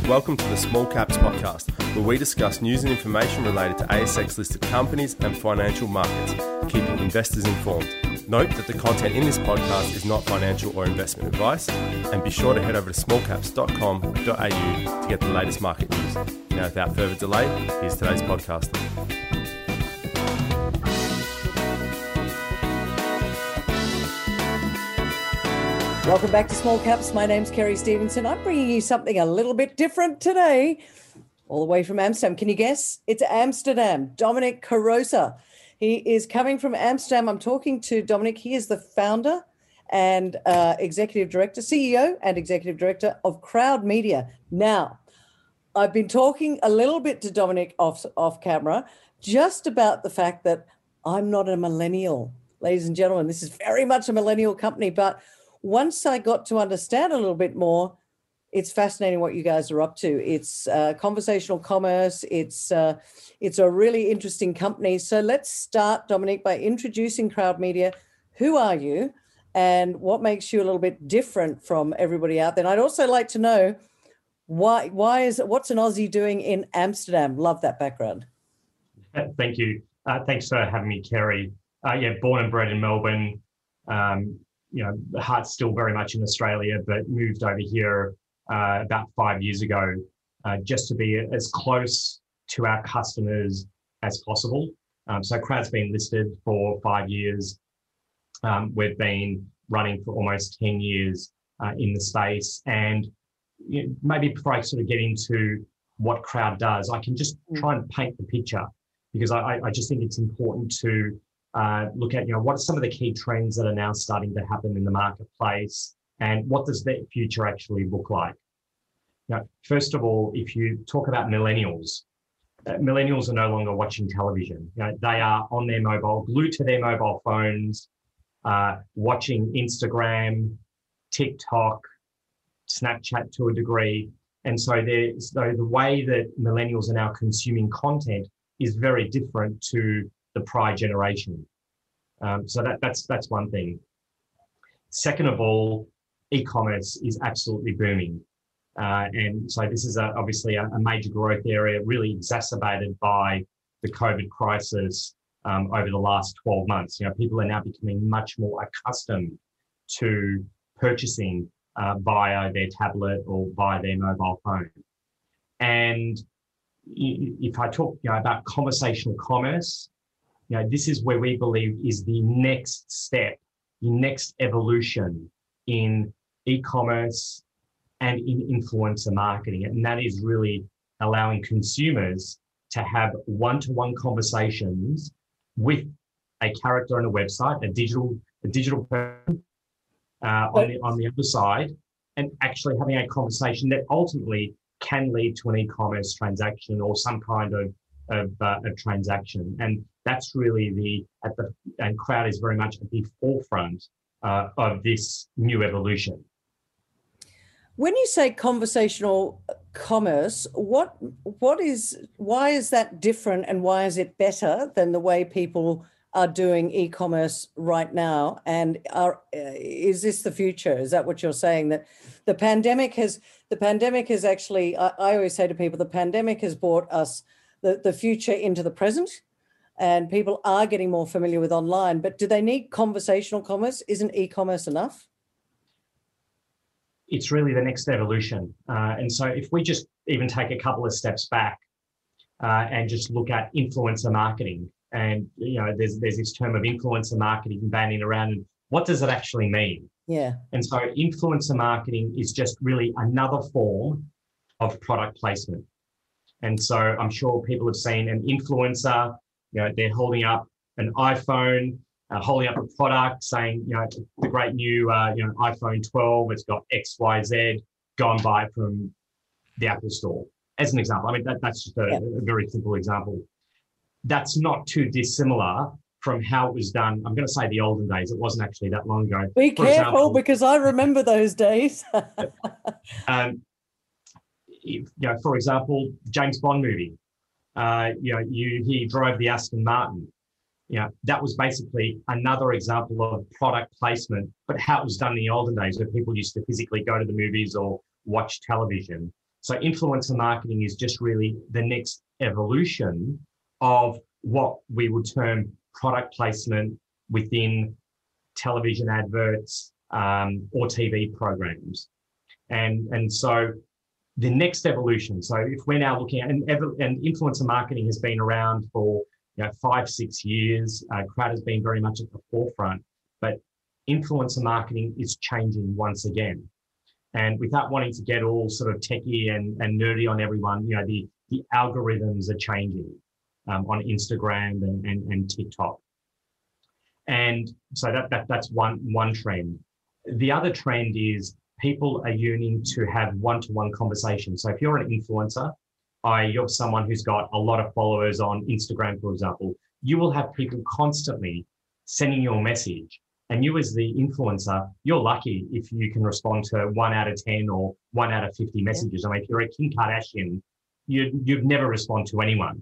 Welcome to the Small Caps Podcast, where we discuss news and information related to ASX-listed companies and financial markets, keeping investors informed. Note that the content in this podcast is not financial or investment advice, and be sure to head over to smallcaps.com.au to get the latest market news. Now, without further delay, here's today's podcast. Welcome back to Small Caps. My name's Kerry Stevenson. I'm bringing you something a little bit different today, all the way from Amsterdam. Can you guess? It's Amsterdam. Dominic Carosa. He is coming from Amsterdam. I'm talking to Dominic. He is the founder and executive director, CEO and executive director of Crowd Media. Now, I've been talking a little bit to Dominic off camera just about the fact that I'm not a millennial. Ladies and gentlemen, this is very much a millennial company, but once I got to understand a little bit more, it's fascinating what you guys are up to. It's conversational commerce. It's a really interesting company. So let's start, Dominic, by introducing Crowd Media. Who are you and what makes you a little bit different from everybody out there? And I'd also like to know what's an Aussie doing in Amsterdam? Love that background. Thank you. Thanks for having me, Kerry. Born and bred in Melbourne. The heart's still very much in Australia, but moved over here about 5 years ago just to be as close to our customers as possible. So Crowd's been listed for 5 years. We've been running for almost 10 years in the space. And maybe before I sort of get into what Crowd does, I can just try and paint the picture, because I just think it's important to look at, what are some of the key trends that are now starting to happen in the marketplace, and what does that future actually look like? First of all, if you talk about millennials, millennials are no longer watching television. They are on their mobile, glued to their mobile phones, watching Instagram, TikTok, Snapchat to a degree. And so the way that millennials are now consuming content is very different to the prior generation. So that's one thing. Second of all, e-commerce is absolutely booming. And so this is obviously a major growth area, really exacerbated by the COVID crisis over the last 12 months. People are now becoming much more accustomed to purchasing via their tablet or via their mobile phone. And if I talk about conversational commerce, this is where we believe is the next step, the next evolution in e-commerce and in influencer marketing. And that is really allowing consumers to have one-to-one conversations with a character on a website, a digital person on the other side, and actually having a conversation that ultimately can lead to an e-commerce transaction or some kind of a transaction. And that's really and Crowd is very much at the forefront of this new evolution. When you say conversational commerce, why is that different, and why is it better than the way people are doing e-commerce right now? And is this the future? Is that what you're saying? That the pandemic has actually, I always say to people, the pandemic has brought us the future into the present, and people are getting more familiar with online. But do they need conversational commerce? Isn't e-commerce enough? It's really the next evolution. And so if we just even take a couple of steps back and just look at influencer marketing, and there's this term of influencer marketing banning around, and what does it actually mean? Yeah. And so influencer marketing is just really another form of product placement. And so I'm sure people have seen an influencer, they're holding up an iPhone, holding up a product saying, the great new, iPhone 12, it's got X, Y, Z, go and buy it from the Apple store, as an example. I mean, that's just a very simple example. That's not too dissimilar from how it was done. I'm going to say the olden days. It wasn't actually that long ago. Be careful, because I remember those days. For example, James Bond movie. He drove the Aston Martin. That was basically another example of product placement, but how it was done in the olden days, where people used to physically go to the movies or watch television. So influencer marketing is just really the next evolution of what we would term product placement within television adverts or TV programs. And so the next evolution, so if we're now looking at, and influencer marketing has been around for 5-6 years, Crowd has been very much at the forefront, but influencer marketing is changing once again. And without wanting to get all sort of techie and nerdy on everyone, the algorithms are changing on Instagram and TikTok. And so that's one trend. The other trend is people are yearning to have one-to-one conversations. So if you're an influencer, you're someone who's got a lot of followers on Instagram, for example, you will have people constantly sending you a message. And you as the influencer, you're lucky if you can respond to 1 out of 10 or 1 out of 50 messages. I mean, if you're a Kim Kardashian, you'd never respond to anyone.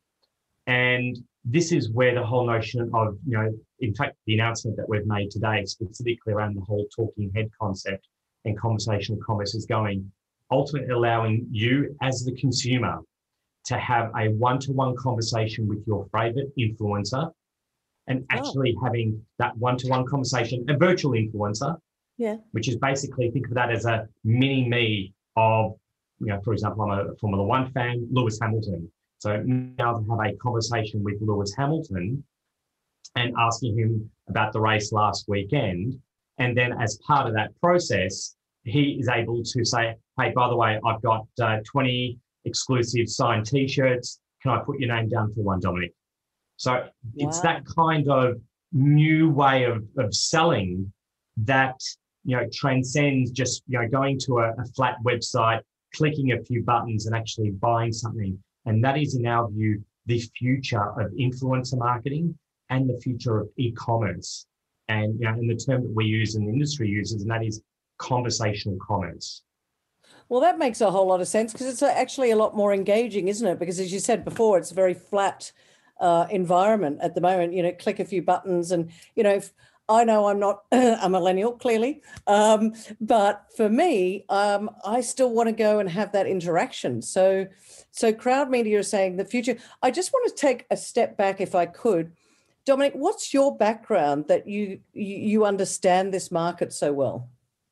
And this is where the whole notion of, in fact, the announcement that we've made today, specifically around the whole talking head concept and conversational commerce is going, ultimately allowing you as the consumer to have a one-to-one conversation with your favorite influencer and actually having that one-to-one conversation, a virtual influencer, which is basically, think of that as a mini me of, for example, I'm a Formula One fan, Lewis Hamilton. So now to have a conversation with Lewis Hamilton and asking him about the race last weekend. And then as part of that process, he is able to say, hey, by the way, I've got 20 exclusive signed T-shirts. Can I put your name down for one, Dominic? So it's that kind of new way of selling that, transcends just, going to a flat website, clicking a few buttons and actually buying something. And that is, in our view, the future of influencer marketing and the future of e-commerce. And, and the term that we use and the industry uses, and that is conversational commerce. Well, that makes a whole lot of sense because it's actually a lot more engaging, isn't it? Because as you said before, it's a very flat environment at the moment. Click a few buttons and, if I know I'm not a millennial, clearly, but for me, I still want to go and have that interaction. So Crowd Media is saying the future. I just want to take a step back, if I could. Dominic, what's your background that you understand this market so well?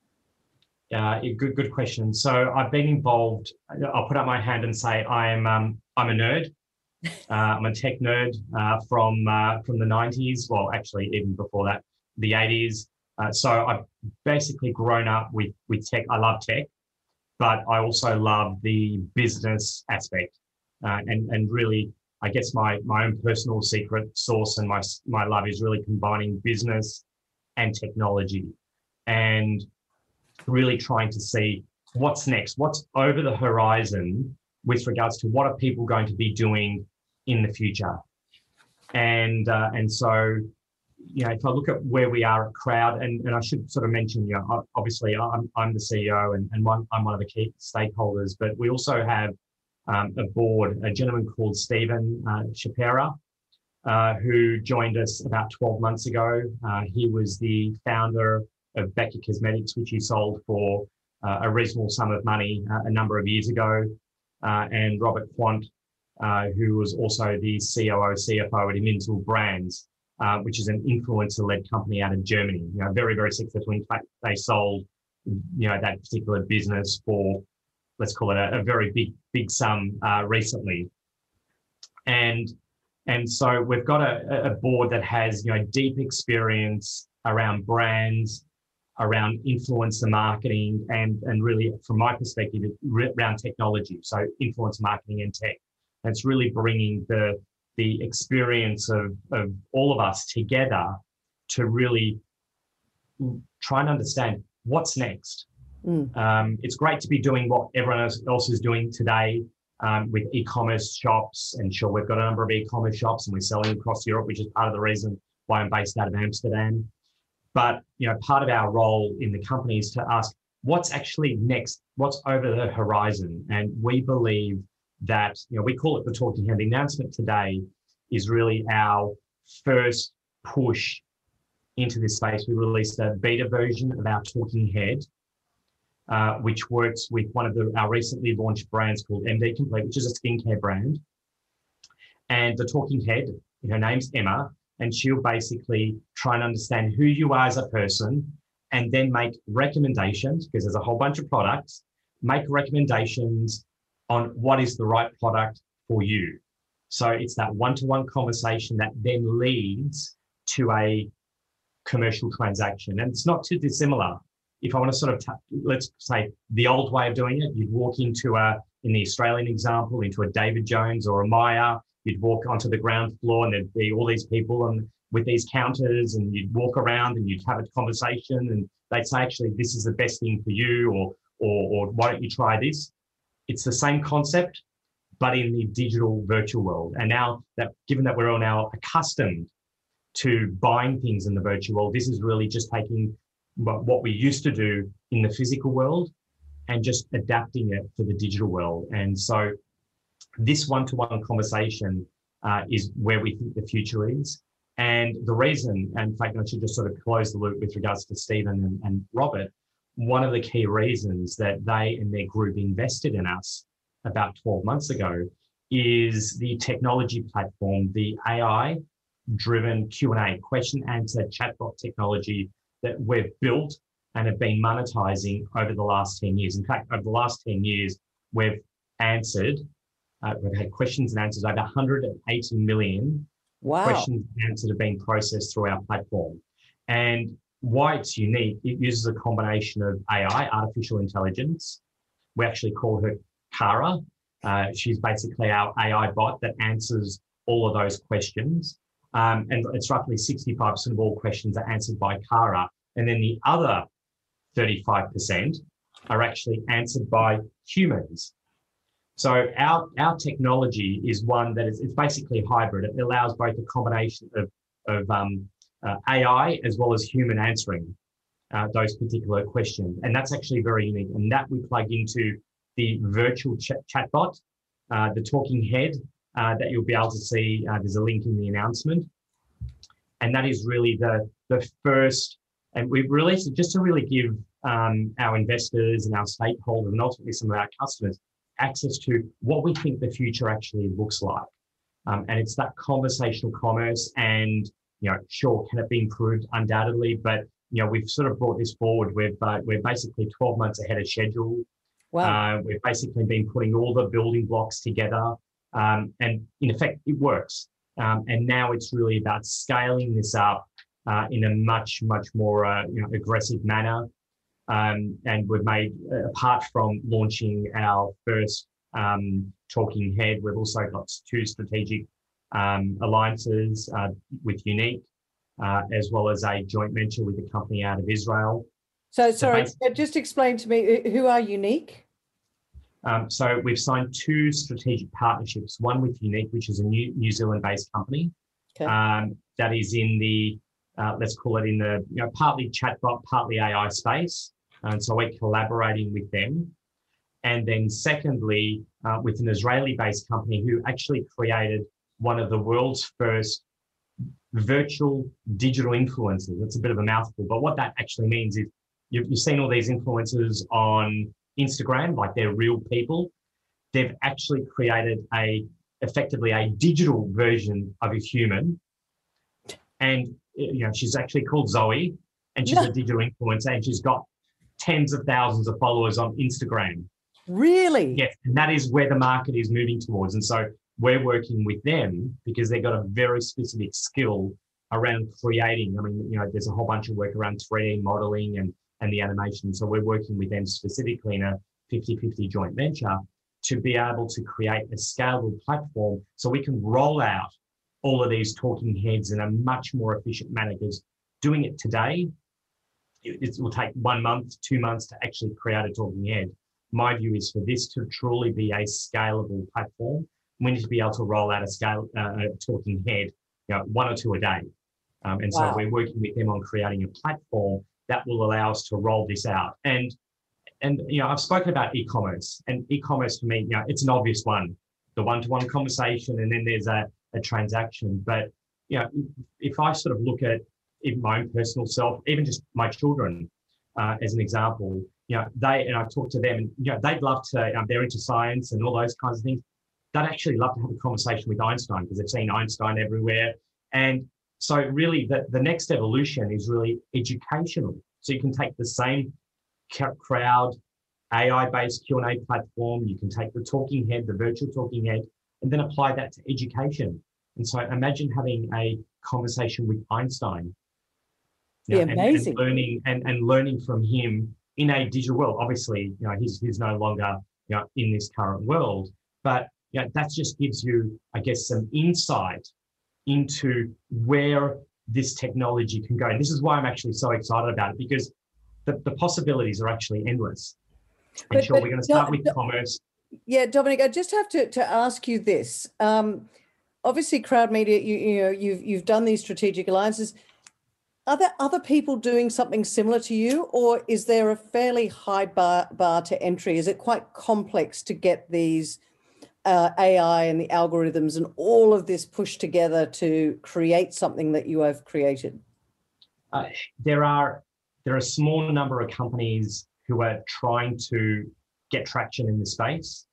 Good question. So I've been involved. I'll put up my hand and say I'm a nerd. I'm a tech nerd from the 90s. Well, actually, even before that, the 80s. So I've basically grown up with tech. I love tech, but I also love the business aspect. And really, I guess my own personal secret sauce and my love is really combining business and technology, and really trying to see what's next, what's over the horizon with regards to what are people going to be doing in the future. And so, if I look at where we are at Crowd, and I should sort of mention, obviously I'm the CEO and I'm one of the key stakeholders, but we also have a board, a gentleman called Stephen Shapira, who joined us about 12 months ago. He was the founder of Becca Cosmetics, which he sold for a reasonable sum of money a number of years ago, and Robert Quant, who was also the COO, CFO at Immensal Brands, which is an influencer-led company out of Germany. Very, very successful. In fact, they sold, that particular business for, let's call it a very big sum recently. And so we've got a board that has, deep experience around brands, around influencer marketing, and really, from my perspective, around technology. So influencer marketing and tech. And it's really bringing the experience of all of us together to really try and understand what's next. It's great to be doing what everyone else is doing today with e-commerce shops. And sure, we've got a number of e-commerce shops and we're selling across Europe, which is part of the reason why I'm based out of Amsterdam. But, part of our role in the company is to ask what's actually next, what's over the horizon. And we believe that, we call it the Talking Head. The announcement today is really our first push into this space. We released a beta version of our Talking Head, which works with one of our recently launched brands called MD Complete, which is a skincare brand. And the talking head, her name's Emma, and she'll basically try and understand who you are as a person and then make recommendations, because there's a whole bunch of products, make recommendations on what is the right product for you. So it's that one-to-one conversation that then leads to a commercial transaction. And it's not too dissimilar. If I want to sort of, let's say the old way of doing it, you'd walk into in the Australian example, into a David Jones or a Myer, you'd walk onto the ground floor and there'd be all these people and with these counters, and you'd walk around and you'd have a conversation and they'd say, actually, this is the best thing for you, or why don't you try this? It's the same concept, but in the digital virtual world. And now that, given that we're all now accustomed to buying things in the virtual world, this is really just taking what we used to do in the physical world and just adapting it for the digital world. And so this one-to-one conversation is where we think the future is. And the reason, and in fact, I should just sort of close the loop with regards to Stephen and Robert, one of the key reasons that they and their group invested in us about 12 months ago is the technology platform, the AI-driven Q&A, question-answer chatbot technology that we've built and have been monetizing over the last 10 years. In fact, over the last 10 years, we've had questions and answers, over 180 million questions and answers have been processed through our platform. And why it's unique, it uses a combination of AI, artificial intelligence. We actually call her Kara. She's basically our AI bot that answers all of those questions. And it's roughly 65% of all questions are answered by Kara. And then the other 35% are actually answered by humans. So our technology is one that it's basically hybrid. It allows both a combination of AI as well as human answering those particular questions. And that's actually very unique. And that we plug into the virtual chatbot, the talking head that you'll be able to see. There's a link in the announcement. And that is really the first, and we've released it just to really give our investors and our stakeholders and ultimately some of our customers access to what we think the future actually looks like. And it's that conversational commerce, and, sure, can it be improved? Undoubtedly, but, we've sort of brought this forward. We're basically 12 months ahead of schedule. Wow. We've basically been putting all the building blocks together, and in effect, it works. And now it's really about scaling this up in a much, much more aggressive manner. And we've made, apart from launching our first talking head, we've also got 2 strategic alliances with Unique, as well as a joint venture with a company out of Israel. So sorry, just explain to me, who are Unique? So we've signed 2 strategic partnerships, one with Unique, which is a New Zealand-based company. Okay. That is in the, let's call it in the, partly chatbot, partly AI space. And so we're collaborating with them. And then secondly, with an Israeli-based company who actually created one of the world's first virtual digital influencers. It's a bit of a mouthful, but what that actually means is you've seen all these influencers on Instagram, like they're real people. They've actually created effectively a digital version of a human. And, she's actually called Zoe, and she's a digital influencer, and she's got tens of thousands of followers on Instagram. Really? Yes, and that is where the market is moving towards. And so we're working with them because they've got a very specific skill around creating. I mean, there's a whole bunch of work around 3D modeling and the animation. So we're working with them specifically in a 50-50 joint venture to be able to create a scalable platform so we can roll out all of these talking heads in a much more efficient manner, because doing it today, it will take 1 month, 2 months to actually create a talking head. My view is for this to truly be a scalable platform, we need to be able to roll out a talking head, 1 or 2 a day. And so we're working with them on creating a platform that will allow us to roll this out. And I've spoken about e-commerce, and e-commerce for me, it's an obvious one, the one-to-one conversation, and then there's a transaction. But, if I sort of look at even my own personal self, even just my children, as an example, and I've talked to them, and they'd love to. They're into science and all those kinds of things. They'd actually love to have a conversation with Einstein because they've seen Einstein everywhere. And so really the next evolution is really educational. So you can take the same crowd, AI-based Q&A platform, you can take the talking head, the virtual talking head, and then apply that to education. And so imagine having a conversation with Einstein. Amazing. And learning from him in a digital world. Obviously, he's no longer in this current world, but that just gives you, I guess, some insight into where this technology can go. And this is why I'm actually so excited about it, because the possibilities are actually endless. And we're going to start with commerce. Yeah, Dominic, I just have to ask you this. Obviously, Crowd Media, you've done these strategic alliances. Are there other people doing something similar to you, or is there a fairly high bar to entry? Is it quite complex to get these AI and the algorithms and all of this pushed together to create something that you have created? There are a small number of companies who are trying to get traction in the space.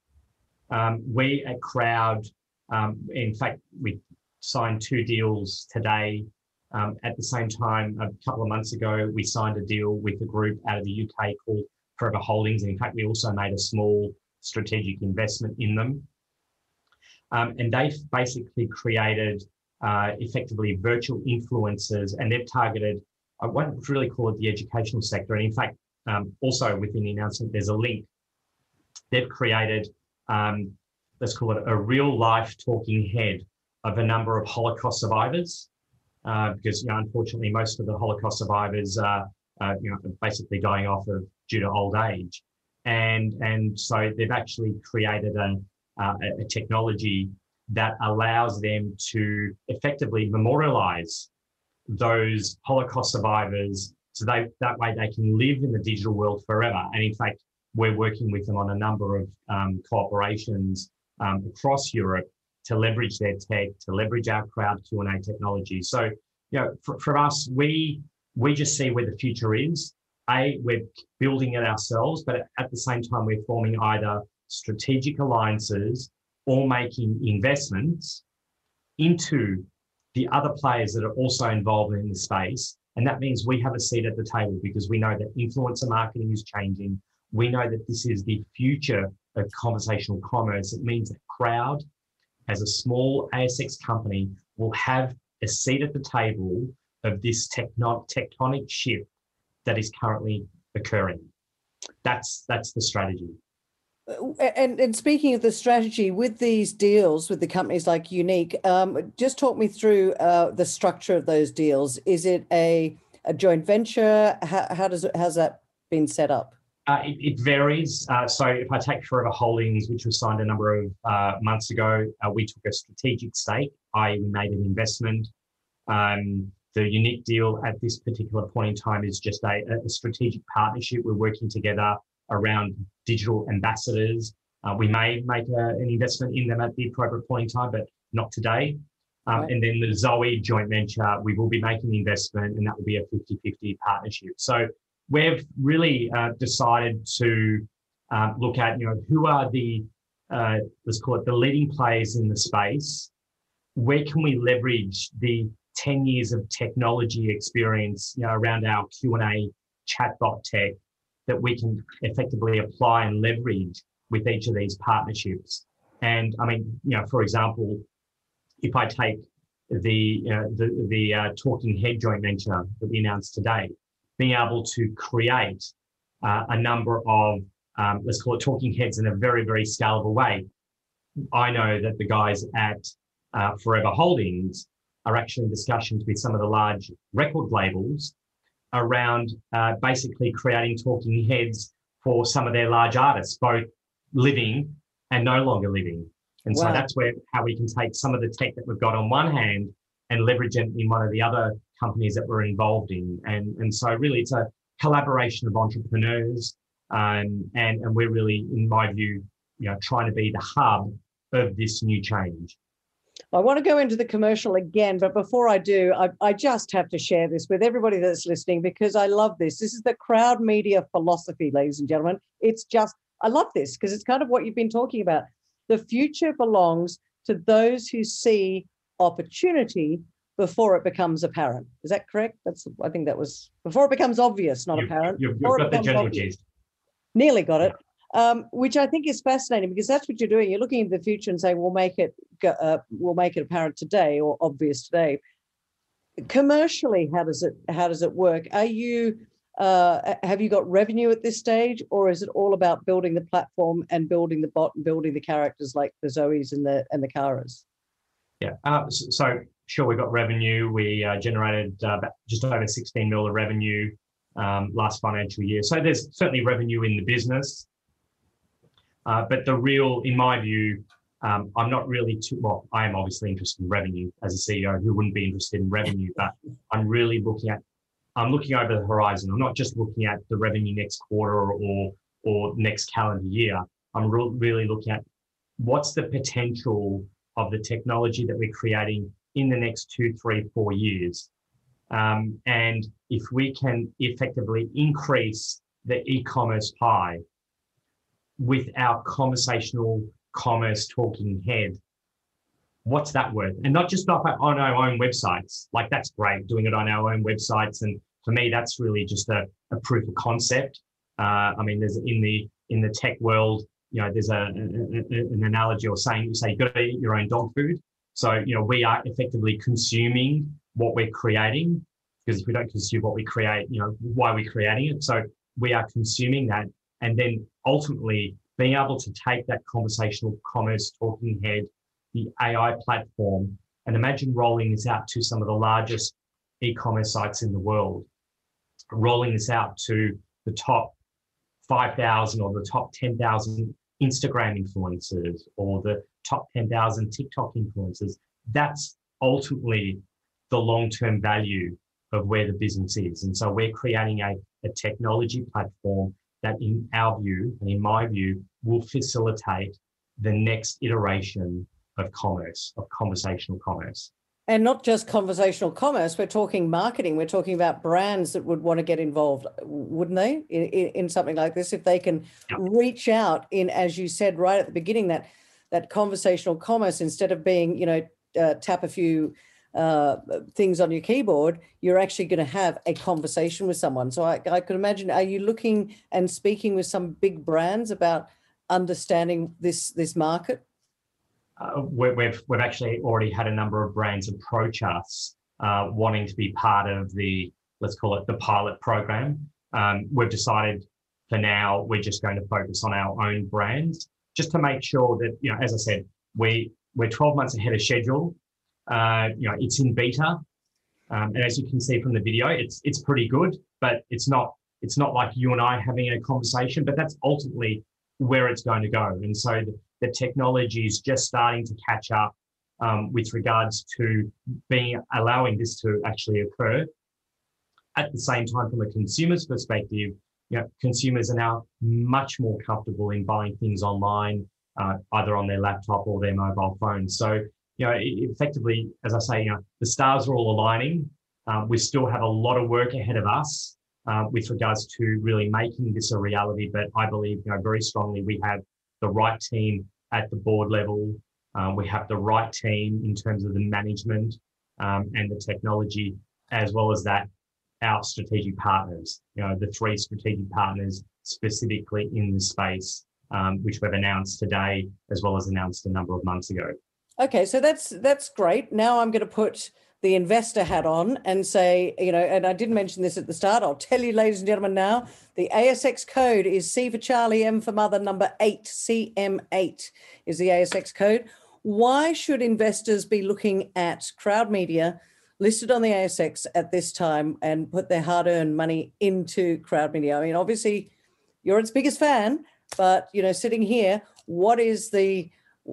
We at Crowd, in fact, we signed 2 deals today. At the same time, a couple of months ago, we signed a deal with a group out of the UK called Forever Holdings. And in fact, we also made a small strategic investment in them. And they've basically created effectively virtual influencers, and they've targeted, I won't really call it the educational sector. And in fact, also within the announcement, there's a link. They've created, let's call it a real life talking head of a number of Holocaust survivors. Because unfortunately, most of the Holocaust survivors are basically dying off due to old age, and so they've actually created a technology that allows them to effectively memorialize those Holocaust survivors, so that way they can live in the digital world forever. And in fact, we're working with them on a number of cooperations across Europe to leverage their tech, to leverage our crowd Q&A technology. So, for us, we just see where the future is. We're building it ourselves, but at the same time, we're forming either strategic alliances or making investments into the other players that are also involved in the space. And that means we have a seat at the table because we know that influencer marketing is changing. We know that this is the future of conversational commerce. It means that Crowd, as a small ASX company, will have a seat at the table of this tectonic shift that is currently occurring. That's the strategy. And speaking of the strategy, with these deals with the companies like Unique, just talk me through the structure of those deals. Is it a joint venture? How's that been set up? It varies. So if I take Forever Holdings, which was signed a number of months ago, we took a strategic stake, i.e. we made an investment. The Unique deal at this particular point in time is just a strategic partnership. We're working together around digital ambassadors. We may make an investment in them at the appropriate point in time, but not today. Right. And then the Zoe joint venture, we will be making an investment, and that will be a 50-50 partnership. So we've really decided to look at, who are the, let's call it the leading players in the space. Where can we leverage the 10 years of technology experience, around our Q&A chatbot tech that we can effectively apply and leverage with each of these partnerships? And I mean, for example, if I take the Talking Head joint venture that we announced today, being able to create a number of, let's call it talking heads in a very, very scalable way. I know that the guys at Forever Holdings are actually in discussions with some of the large record labels around basically creating talking heads for some of their large artists, both living and no longer living. And wow. So that's how we can take some of the tech that we've got on one hand and leverage it in one of the other companies that we're involved in. And so really it's a collaboration of entrepreneurs, and we're really, in my view, trying to be the hub of this new change. I want to go into the commercial again, but before I do, I just have to share this with everybody that's listening because I love this. This is the crowd media philosophy, ladies and gentlemen. I love this because it's kind of what you've been talking about. The future belongs to those who see opportunity before it becomes apparent. Is that correct? I think that was before it becomes obvious, not apparent. You've got the general gist. Nearly got it. Which I think is fascinating because that's what you're doing. You're looking into the future and saying, we'll make it apparent today or obvious today. Commercially, how does it work? Are you have you got revenue at this stage, or is it all about building the platform and building the bot and building the characters like the Zoes and the Karas? Yeah. So sure, we got revenue. We generated just over 16 mil of revenue last financial year. So there's certainly revenue in the business. But the real, in my view, I'm not really I am obviously interested in revenue as a CEO. Who wouldn't be interested in revenue? But I'm looking over the horizon. I'm not just looking at the revenue next quarter or next calendar year. I'm really looking at what's the potential of the technology that we're creating in the next 2, 3, 4 years. And if we can effectively increase the e-commerce pie with our conversational commerce talking head, what's that worth? And not just on our own websites. Like, that's great doing it on our own websites. And for me, that's really just a proof of concept. I mean, there's in the tech world, there's an analogy or saying, you say you've got to eat your own dog food. So, we are effectively consuming what we're creating, because if we don't consume what we create, why are we creating it? So we are consuming that. And then ultimately being able to take that conversational commerce talking head, the AI platform, and imagine rolling this out to some of the largest e-commerce sites in the world, rolling this out to the top 5,000 or the top 10,000 Instagram influencers or the top 10,000 TikTok influencers. That's ultimately the long-term value of where the business is. And so we're creating a technology platform that, in our view, and in my view, will facilitate the next iteration of commerce, of conversational commerce. And not just conversational commerce, we're talking marketing. We're talking about brands that would want to get involved, wouldn't they, in something like this, if they can reach out in, as you said right at the beginning, that conversational commerce, instead of being, tap a few things on your keyboard, you're actually going to have a conversation with someone. So I could imagine, are you looking and speaking with some big brands about understanding this market? We've actually already had a number of brands approach us wanting to be part of the, let's call it the pilot program. We've decided for now we're just going to focus on our own brands, just to make sure that, as I said, we're 12 months ahead of schedule. It's in beta, and as you can see from the video, it's pretty good, but it's not like you and I having a conversation, but that's ultimately where it's going to go. And so the technology is just starting to catch up with regards to allowing this to actually occur. At the same time, from a consumer's perspective, consumers are now much more comfortable in buying things online, either on their laptop or their mobile phone. So, effectively, as I say, the stars are all aligning. We still have a lot of work ahead of us with regards to really making this a reality. But I believe, very strongly, we have the right team at the board level. We have the right team in terms of the management and the technology, as well as that, our strategic partners, the 3 strategic partners specifically in the space, which we've announced today, as well as announced a number of months ago. Okay, so that's great. Now I'm going to put the investor hat on and say, and I didn't mention this at the start. I'll tell you, ladies and gentlemen, now, the ASX code is C for Charlie, M for Mother, number 8, CM8 is the ASX code. Why should investors be looking at Crowd Media listed on the ASX at this time and put their hard-earned money into Crowd Media? I mean, obviously, you're its biggest fan, but, sitting here, what is the,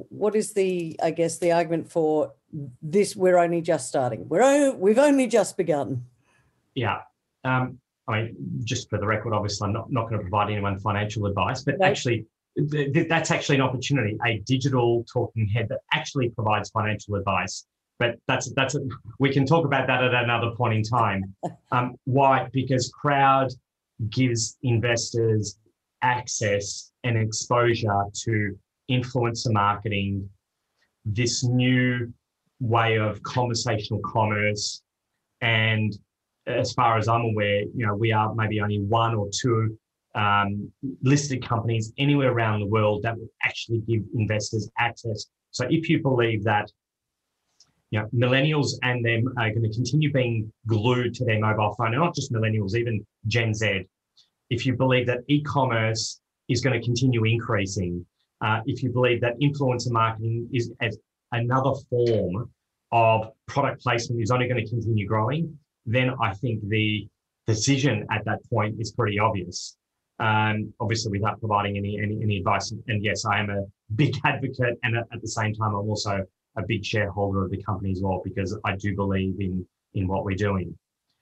I guess, the argument for this? We're only just starting. We've only just begun. Yeah. I mean, just for the record, obviously, I'm not going to provide anyone financial advice, but actually, that's actually an opportunity, a digital talking head that actually provides financial advice. But we can talk about that at another point in time. Why? Because Crowd gives investors access and exposure to influencer marketing, this new way of conversational commerce. And as far as I'm aware, we are maybe only one or two listed companies anywhere around the world that will actually give investors access. So if you believe that millennials and them are going to continue being glued to their mobile phone, and not just millennials, even Gen Z. If you believe that e-commerce is going to continue increasing, if you believe that influencer marketing is as another form of product placement is only going to continue growing, then I think the decision at that point is pretty obvious. Obviously, without providing any advice. And yes, I am a big advocate, and at the same time, I'm also a big shareholder of the company as well, because I do believe in what we're doing.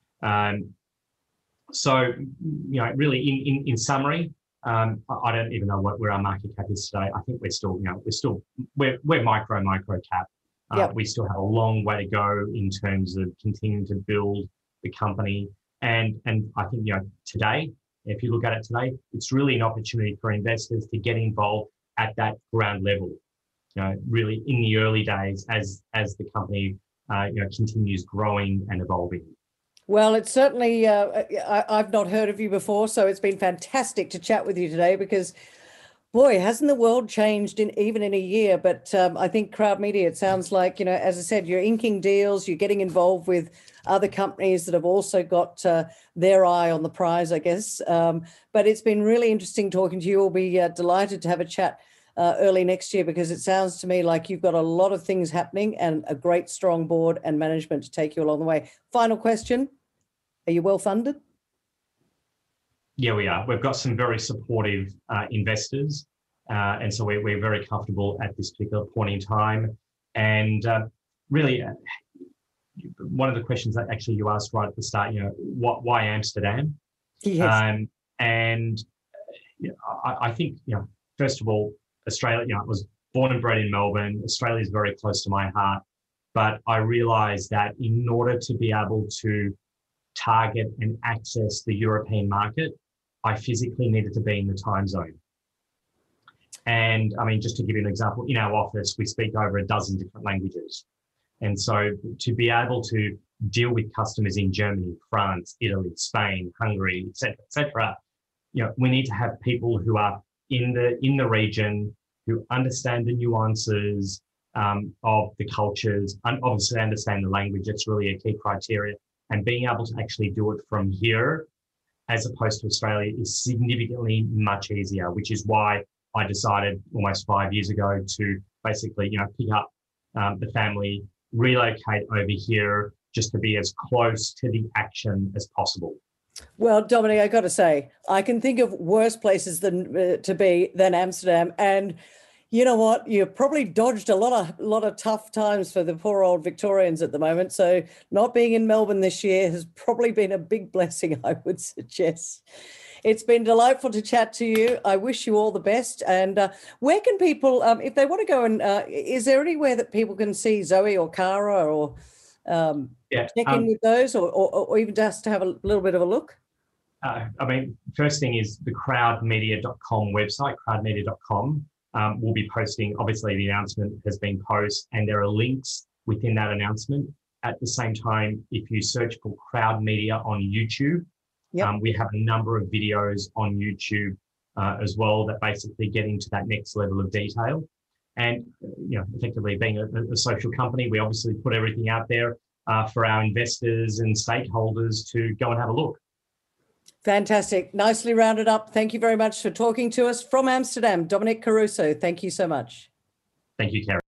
So, really, in summary, I don't even know where our market cap is today. I think we're micro cap. Yep. We still have a long way to go in terms of continuing to build the company. And I think, today, if you look at it today, it's really an opportunity for investors to get involved at that ground level. Really in the early days as the company continues growing and evolving. Well, it's certainly, I've not heard of you before, so it's been fantastic to chat with you today because, boy, hasn't the world changed even in a year? But I think Crowd Media, it sounds like, as I said, you're inking deals, you're getting involved with other companies that have also got their eye on the prize, I guess. But it's been really interesting talking to you. We'll be delighted to have a chat early next year, because it sounds to me like you've got a lot of things happening and a great strong board and management to take you along the way. Final question. Are you well funded? Yeah, we are. We've got some very supportive investors. And so we're very comfortable at this particular point in time. And really, one of the questions that actually you asked right at the start, why Amsterdam? Yes. And I think, first of all, Australia, I was born and bred in Melbourne. Australia is very close to my heart. But I realized that in order to be able to target and access the European market, I physically needed to be in the time zone. And I mean, just to give you an example, in our office, we speak over a dozen different languages. And so to be able to deal with customers in Germany, France, Italy, Spain, Hungary, et cetera, we need to have people who are in the region, who understand the nuances of the cultures, and obviously understand the language. It's really a key criteria. And being able to actually do it from here, as opposed to Australia, is significantly much easier, which is why I decided almost 5 years ago to basically, pick up the family, relocate over here, just to be as close to the action as possible. Well, Dominic, I got to say, I can think of worse places than Amsterdam. And you know what? You've probably dodged a lot of tough times for the poor old Victorians at the moment. So not being in Melbourne this year has probably been a big blessing, I would suggest. It's been delightful to chat to you. I wish you all the best. And where can people, if they want to go and, is there anywhere that people can see Zoe or Cara or check in with those or even just to have a little bit of a look? First thing is the crowdmedia.com website, crowdmedia.com. We'll be posting, obviously the announcement has been posted and there are links within that announcement. At the same time, if you search for Crowd Media on YouTube, we have a number of videos on YouTube as well that basically get into that next level of detail. And, effectively being a social company, we obviously put everything out there for our investors and stakeholders to go and have a look. Fantastic. Nicely rounded up. Thank you very much for talking to us from Amsterdam. Dominic Caruso, thank you so much. Thank you, Kerry.